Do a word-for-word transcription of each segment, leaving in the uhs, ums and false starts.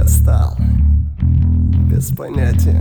стал? Без понятия.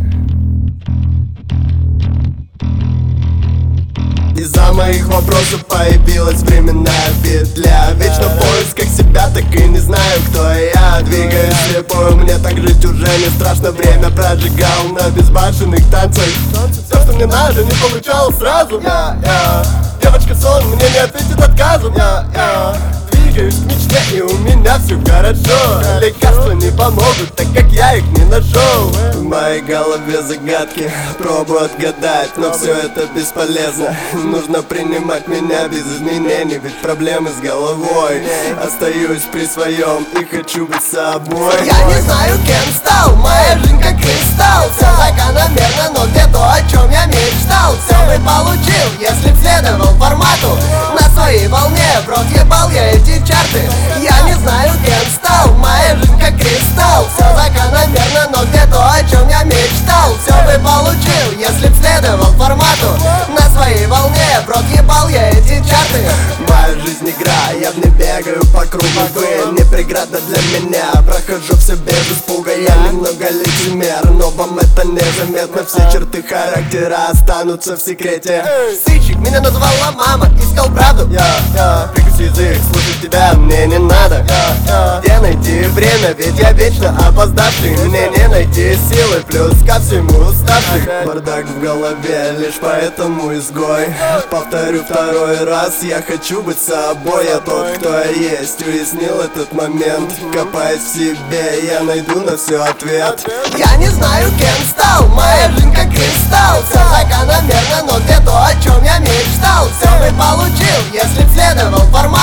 Из-за моих вопросов появилась временная петля. Вечно в поисках себя, так и не знаю, кто я. Двигаюсь слепую, мне так жить уже не страшно. Время прожигал на безбашенных танцах. Все, что мне надо, не получалось сразу. Я, я. Девочка сон мне не ответит отказом. Я, я. Двигаюсь к мечте, и у меня все хорошо. Лекарства не помогут, так как я их не нашел. В моей голове загадки, пробую отгадать, но все это бесполезно. Нужно принимать меня без изменений, ведь проблемы с головой. Остаюсь при своем и хочу быть собой. Я не знаю, кем стал, моя жизнь как кристалл. Все закономерно, но где то, о чем я мечтал. Все бы получил, если б следовал формату. На своей волне проебал я эти чарты. Я не знаю, кем стал, моя жизнь как кристалл. Все закономерно, но где то, о чем я мечтал. Все бы получил, если б следовал формату. На своей волне проебал я эти чарты. Моя жизнь игра, я в ней бегаю по кругу. Вы не преграда для меня, прохожу все без испуга. Я немного лицемер, но вам это незаметно. Все черты характера останутся в секрете. Сыщик, меня назвала мама, искал правду. Я, я, прикуси язык, слушать тебя мне не надо. Я, я, где найти время, ведь я вечно опоздавший. Мне не найти силы, плюс ко всему уставший. Бардак в голове, лишь поэтому изгой. Повторю второй раз, я хочу быть собой. Я тот, кто я есть, уяснил этот момент. Копаясь в себе, я найду на все ответ. Я не знаю, кем стал, моя жизнь как кристалл. Все закономерно, но где то, о чем я мечтал. Все бы получил, если б следовал формату.